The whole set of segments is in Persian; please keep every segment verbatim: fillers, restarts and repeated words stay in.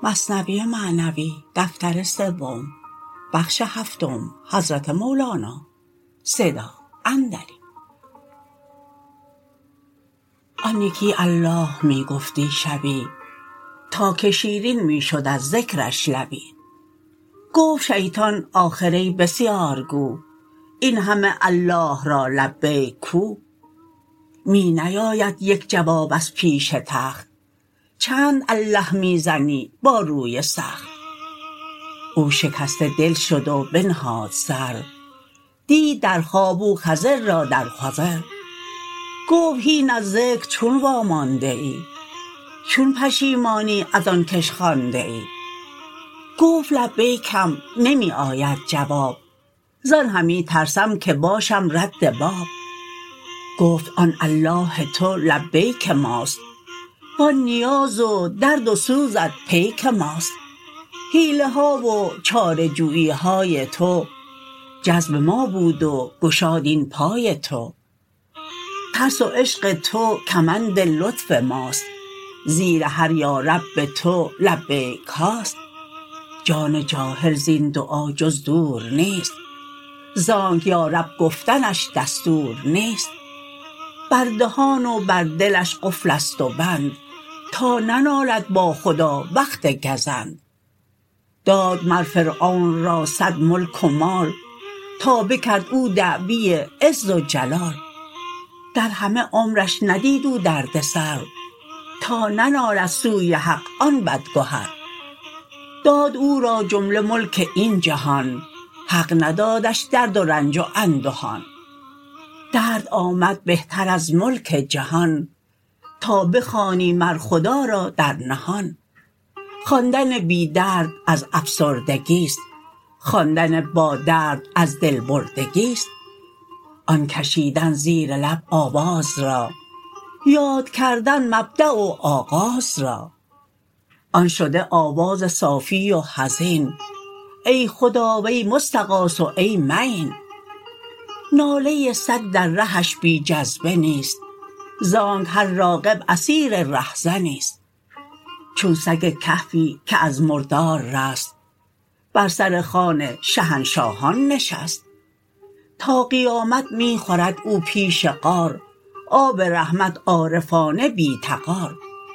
مثنوی معنوی دفتر سوم بخش هفتم حضرت مولانا صدا اندری. آن یکی الله می گفتی شبی، تا که شیرین می شد از ذکرش لبی. گفت شیطان آخر ای بسیارگو، این همه الله را لبیک کو؟ می نیاید یک جواب از پیش تخت، چند الله می زنی با روی سخت. او شکسته دل شد و بنهاد سر، دید در خواب او خضر را در خضر. گفت هین از ذکر چون وامانده ای، چون پشیمانی از آن کش خوانده ای؟ گفت لبیکم نمی آید جواب، زان همی ترسم که باشم رد باب. گفت آن الله تو لبیک ماست، وان نیاز و درد و سوزت پیک ماست. حیله ها و چاره جویی های تو، جذب ما بود و گشاد این پای تو. ترس و عشق تو کمند لطف ماست، زیر هر یارب تو لبیک هاست. جان جاهل زین دعا جز دور نیست، زانک یارب گفتنش دستور نیست. بر دهان و بر دلش قفل است و بند، تا ننالد با خدا وقت گزند. داد مر فرعون را صد ملک و مال، تا بکرد او دعوی عز و جلال. در همه عمرش ندید او درد سر، تا ننالد سوی حق آن بدگهر. داد او را جمله ملک این جهان، حق ندادش درد و رنج و اندهان. درد آمد بهتر از ملک جهان، تا بخوانی مر خدا را در نهان. خواندن بی درد از افسردگیست، خواندن با درد از دل بردگیست. آن کشیدن زیر لب آواز را، یاد کردن مبدأ و آغاز را. آن شده آواز صافی و حزین، ای خدا وی مستغاث و ای معین. ناله سگ در رهش بی جذبه نیست، زانک هر راغب اسیر رهزنیست. چون سگ کهفی که از مردار رست، بر سر خوان شهنشاهان نشست. تا قیامت می خورد او پیش غار، آب رحمت عارفانه بی تغار.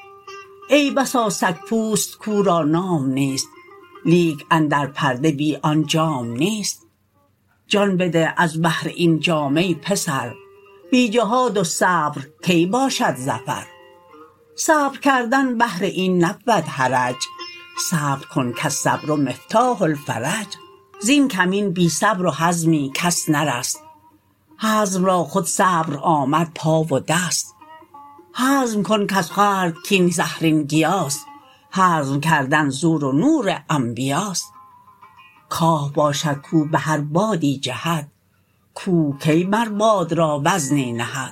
ای بسا سگ پوست کو را نام نیست، لیک اندر پرده بی آن جام نیست. جان بده از بهر این جام ای پسر، بی جهاد و صبر کی باشد ظفر. صبر کردن بهر این نبود حرج، صبر کن کالصبر مفتاح الفرج. زین کمین بی صبر و حزمی کس نرست، حزم را خود صبر آمد پا و دست. حزم کن کز خورد کین زهرین گیاست، حزم کردن زور و نور انبیاست. کاه باشد کو به هر بادی جهد، کوه کی مر باد را وزنی نهد.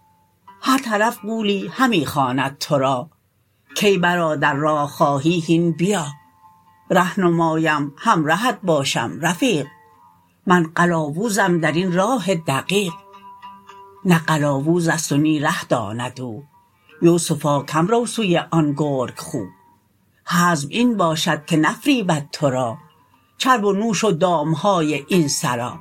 هر طرف غولی همی خواند تو را، کای برادر راه خواهی هین بیا. ره نمایم همرهت باشم رفیق، من قلاوزم در این راه دقیق. نه قلاوزست و نی ره داند او، یوسفا کم رو سوی آن گرگ خو. حزم این باشد که نفریبد تو را، چرب و نوش و دام های این سرا.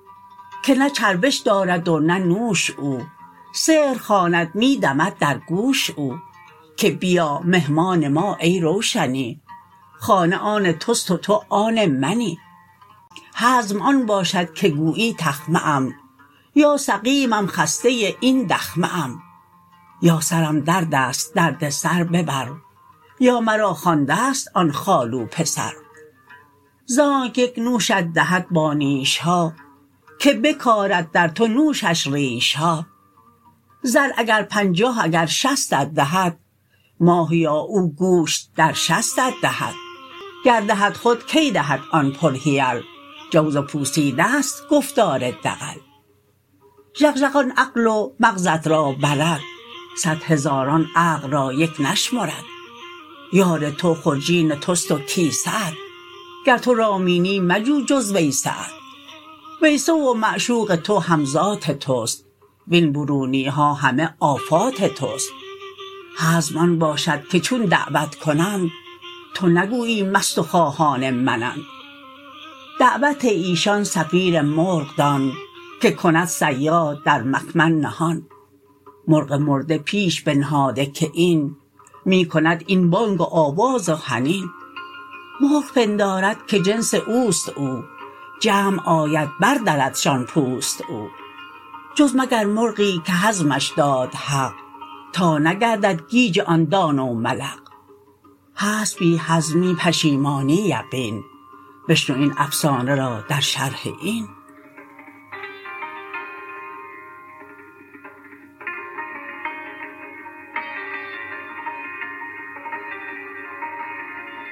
که نه چربش دارد و نه نوش او، سحر خواند می دمد در گوش او. که بیا مهمان ما ای روشنی، خانه آن توست و تو آن منی. حزم آن باشد که گویی تخمه ام، یا سقیمم خسته این دخمه ام. یا سرم دردست درد سر ببر، یا مرا خواندست آن خالو پسر. زانک یک نوشت دهد با نیش ها، که بکارد در تو نوشش ریش ها. زر اگر پنجاه اگر شصتت دهد، ماهیا او گوشت در شستت دهد. گر دهد خود کی دهد آن پرحیل، جوز پوسیده ست گفتار دغل. ژغژغ آن عقل و مغزت را برد، صد هزاران عقل را یک نشمرد. یار تو خرجین توست و کیسه ات، گر تو رامینی مجو جز ویسه ات. ویسه و معشوق تو هم ذات توست، وین برونی ها همه آفات توست. حزم آن باشد که چون دعوت کنند، تو نگویی مست و خواهان منند. دعوت ایشان صفیر مرغ دان، که کند صیاد در مکمن نهان. مرغ مرده پیش بنهاده که این، می کند این بانگ و آواز و حنین. مرغ پندارد که جنس اوست او، جمع آید بر دردشان پوست او. جز مگر مرغی که هضمش داد حق، تا نگردد گیج آن دانه و ملق. هست بی هضمی پشیمانی یقین، بشنو این افسانه را در شرح این.